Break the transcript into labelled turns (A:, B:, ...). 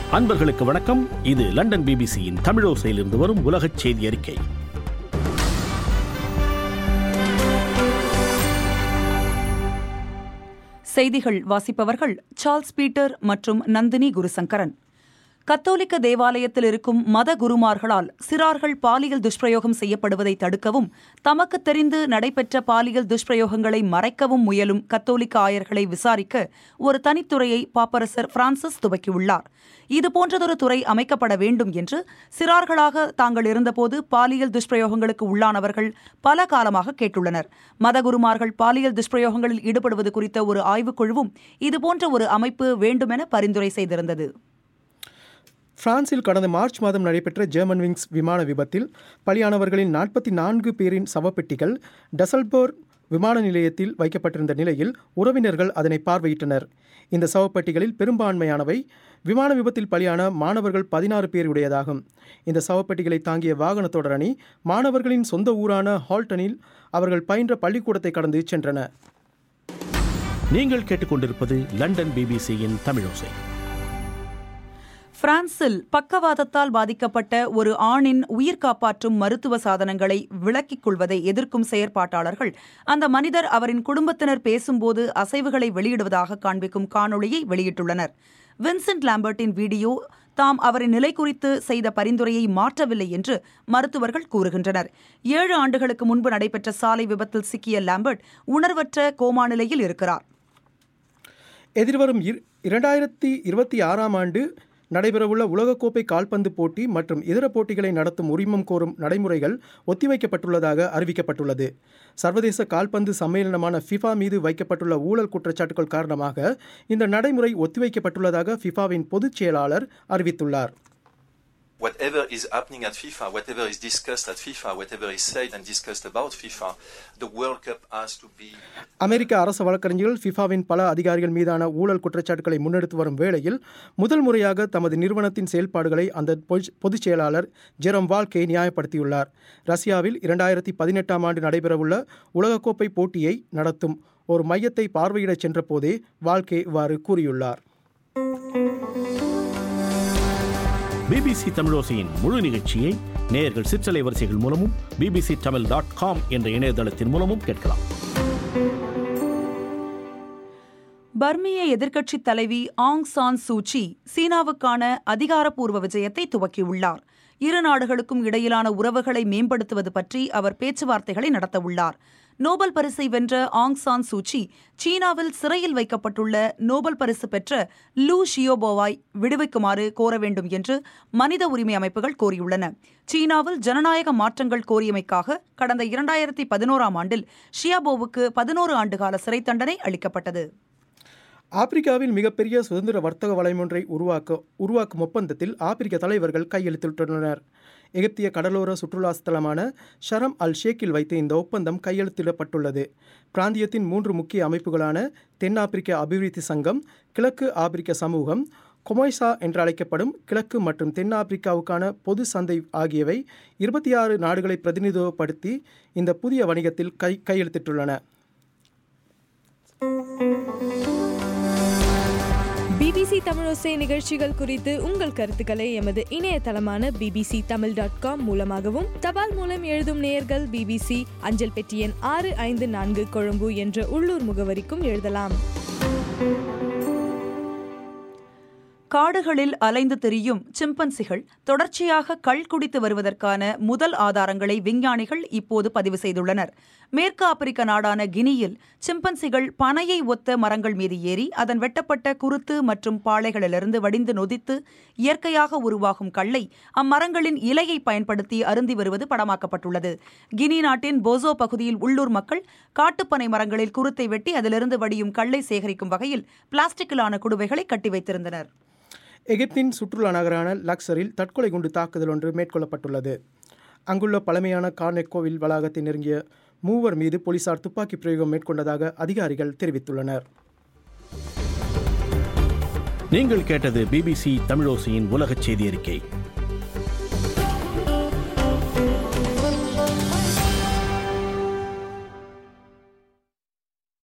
A: அன்பர்களுக்கு வணக்கம். இது லண்டன் பிபிசியின் தமிழோசையிலிருந்து வரும் உலகச் செய்தி அறிக்கை.
B: செய்திகள் வாசிப்பவர்கள் சார்ல்ஸ் பீட்டர் மற்றும் நந்தினி குருசங்கரன். கத்தோலிக்க தேவாலயத்தில் இருக்கும் மத குருமார்களால் சிறார்கள் பாலியல் துஷ்பிரயோகம் செய்யப்படுவதை தடுக்கவும், தமக்கு தெரிந்து நடைபெற்ற பாலியல் துஷ்பிரயோகங்களை மறைக்கவும் முயலும் கத்தோலிக்க ஆயர்களை விசாரிக்க ஒரு தனித்துறையை பாப்பரசர் பிரான்சிஸ் துவக்கியுள்ளார். இதுபோன்றதொரு துறை அமைக்கப்பட வேண்டும் என்று சிறார்களாக தாங்கள் இருந்தபோது பாலியல் துஷ்பிரயோகங்களுக்கு உள்ளானவர்கள் பல காலமாக கேட்டுள்ளனர். மதகுருமார்கள் பாலியல் துஷ்பிரயோகங்களில் ஈடுபடுவது குறித்த ஒரு ஆய்வுக்குழுவும் இதுபோன்ற ஒரு அமைப்பு வேண்டுமென பரிந்துரை செய்திருந்தது.
C: பிரான்சில் கடந்த மார்ச் மாதம் நடைபெற்ற ஜெர்மன் விங்ஸ் விமான விபத்தில் பலியானவர்களின் 44 பேரின் சவப்பெட்டிகள் டசல்போர் விமான நிலையத்தில் வைக்கப்பட்டிருந்த நிலையில் உறவினர்கள் அதனை பார்வையிட்டனர். இந்த சவப்பெட்டிகளில் பெரும்பான்மையானவை விமான விபத்தில் பலியான மாணவர்கள் 16 பேர் உடையதாகும். இந்த சவப்பெட்டிகளை தாங்கிய வாகன தொடரணி மாணவர்களின் சொந்த ஊரான ஹால்டனில் அவர்கள் பயின்ற பள்ளிக்கூடத்தை கடந்து சென்றன.
A: நீங்கள் கேட்டுக்கொண்டிருப்பது லண்டன் பிபிசியின் தமிழோசை.
B: பிரான்சில் பக்கவாதத்தால் பாதிக்கப்பட்ட ஒரு ஆணின் உயிர் காப்பாற்றும் மருத்துவ சாதனங்களை விலக்கிக் கொள்வதை எதிர்க்கும் செயற்பாட்டாளர்கள் அந்த மனிதர் அவரின் குடும்பத்தினர் பேசும்போது அசைவுகளை வெளியிடுவதாக காண்பிக்கும் காணொளியை வெளியிட்டுள்ளனர். வின்சென்ட் லாம்பர்ட்டின் வீடியோ தாம் அவரின் நிலை குறித்து செய்த பரிந்துரையை மாற்றவில்லை என்று மருத்துவர்கள் கூறுகின்றனர். 7 ஆண்டுகளுக்கு முன்பு நடைபெற்ற சாலை விபத்தில் சிக்கிய லாம்பர்ட் உணர்வற்ற கோமா நிலையில் இருக்கிறார்.
C: எதிர்வரும் 2026ஆம் ஆண்டு நடைபெறவுள்ள உலகக்கோப்பை கால்பந்து போட்டி மற்றும் இதர போட்டிகளை நடத்தும் உரிமம் கோரும் நடைமுறைகள் ஒத்திவைக்கப்பட்டுள்ளதாக அறிவிக்கப்பட்டுள்ளது. சர்வதேச கால்பந்து சம்மேளனமான ஃபிஃபா மீது வைக்கப்பட்டுள்ள ஊழல் குற்றச்சாட்டுகள் காரணமாக இந்த நடைமுறை ஒத்திவைக்கப்பட்டுள்ளதாக ஃபிஃபாவின் பொதுச் செயலாளர் அறிவித்துள்ளார்.
D: Whatever is happening at FIFA, whatever is discussed at FIFA, whatever is said and discussed about FIFA, the World Cup has to be...
C: அமெரிக்க அரசு வழக்கறிஞர்கள் ஃபிஃபாவின் பல அதிகாரிகள் மீதான ஊழல் குற்றச்சாட்டுகளை முன்னெடுத்து வரும் வேளையில் முதல் முறையாக தமது நிறுவனத்தின் செயல்பாடுகளை அந்த பொதுச் செயலாளர் ஜெரோம் வால்கே நியாயப்படுத்தியுள்ளார். ரஷ்யாவில் 2018ஆம் ஆண்டு நடைபெறவுள்ள உலகக்கோப்பை போட்டியை நடத்தும் ஒரு மையத்தை பார்வையிடச் சென்ற போதே வால்கே இவ்வாறு கூறியுள்ளார்.
A: பிபிசி தமிழோசையின் முழு நிகழ்ச்சியை நேயர்கள் சிற்றலை வரிசைகள் மூலமும் bbctamil.com என்ற இணையதளத்தின் மூலமும் கேட்கலாம்.
B: பர்மிய எதிர்க்கட்சித் தலைவி ஆங் சான் சூச்சி சீனாவுக்கான அதிகாரப்பூர்வ விஜயத்தை துவக்கியுள்ளார். இரு நாடுகளுக்கும் இடையிலான உறவுகளை மேம்படுத்துவது பற்றி அவர் பேச்சுவார்த்தைகளை நடத்தவுள்ளார். நோபல் பரிசை வென்ற ஆங் சான் சூச்சி சீனாவில் சிறையில் வைக்கப்பட்டுள்ள நோபல் பரிசு பெற்ற லூ ஷியோபோவை விடுவிக்குமாறு கோர வேண்டும் என்று மனித உரிமை அமைப்புகள் கோரியுள்ளன. சீனாவில் ஜனநாயக மாற்றங்கள் கோரியமைக்காக கடந்த 2011ஆம் ஆண்டில் ஷியாபோவுக்கு 11 ஆண்டுகால சிறை தண்டனை அளிக்கப்பட்டது.
C: ஆப்பிரிக்காவில் மிகப்பெரிய சுதந்திர வர்த்தக வலயம் ஒன்றை உருவாக்கும் ஒப்பந்தத்தில் ஆப்பிரிக்க தலைவர்கள் கையெழுத்திட்டுள்ளனர். எகிப்திய கடலோர சுற்றுலா ஸ்தலமான ஷரம் அல் ஷேக்கில் வைத்து இந்த ஒப்பந்தம் கையெழுத்திடப்பட்டுள்ளது. பிராந்தியத்தின் 3 முக்கிய அமைப்புகளான தென்னாப்பிரிக்க அபிவிருத்தி சங்கம், கிழக்கு ஆப்பிரிக்க சமூகம், கொமொய்சா என்று அழைக்கப்படும் கிழக்கு மற்றும் தென்னாப்பிரிக்காவுக்கான பொது சந்தை ஆகியவை 26 நாடுகளை பிரதிநிதித்துவப்படுத்தி இந்த புதிய வணிகத்தில் கையெழுத்திட்டுள்ளன.
E: பிபிசி தமிழோசை நிகழ்ச்சிகள் குறித்து உங்கள் கருத்துக்களை எமது இணையதளமான bbctamil.com மூலமாகவும், தபால் மூலம் எழுதும் நேயர்கள் பிபிசி அஞ்சல் பெட்டி எண் 654 கொழும்பு என்ற உள்ளூர் முகவரிக்கும் எழுதலாம்.
B: காடுகளில் அலைந்து திரியும் சிம்பன்சிகள் தொடர்ச்சியாக கள் குடித்து வருவதற்கான முதல் ஆதாரங்களை விஞ்ஞானிகள் இப்போது பதிவு செய்துள்ளனர். மேற்கு ஆப்பிரிக்க நாடான கினியில் சிம்பன்சிகள் பனையை ஒத்த மரங்கள் மீது ஏறி அதன் வெட்டப்பட்ட குருத்து மற்றும் பாளைகளிலிருந்து வடிந்து நொதித்து இயற்கையாக உருவாகும் கல்லை அம்மரங்களின் இலையை பயன்படுத்தி அருந்தி வருவது படமாக்கப்பட்டுள்ளது. கினி நாட்டின் போசோ பகுதியில் உள்ளூர் மக்கள் காட்டுப்பனை மரங்களில் குருத்தை வெட்டி அதிலிருந்து வடியும் கல்லை சேகரிக்கும் வகையில் பிளாஸ்டிக்கிலான குடுவைகளை கட்டி வைத்திருந்தனர்.
C: எகிப்தின் சுற்றுலா நகரான லக்சரில் தற்கொலை குண்டு தாக்குதல் ஒன்று மேற்கொள்ளப்பட்டுள்ளது. அங்குள்ள பழமையான கார்னெக் கோவில் வளாகத்தை நெருங்கிய 3 மீது போலீசார் துப்பாக்கி பிரயோகம் மேற்கொண்டதாக அதிகாரிகள் தெரிவித்துள்ளனர்.
A: நீங்கள் கேட்டது பிபிசி தமிழோசையின் உலகச் செய்தி அறிக்கை.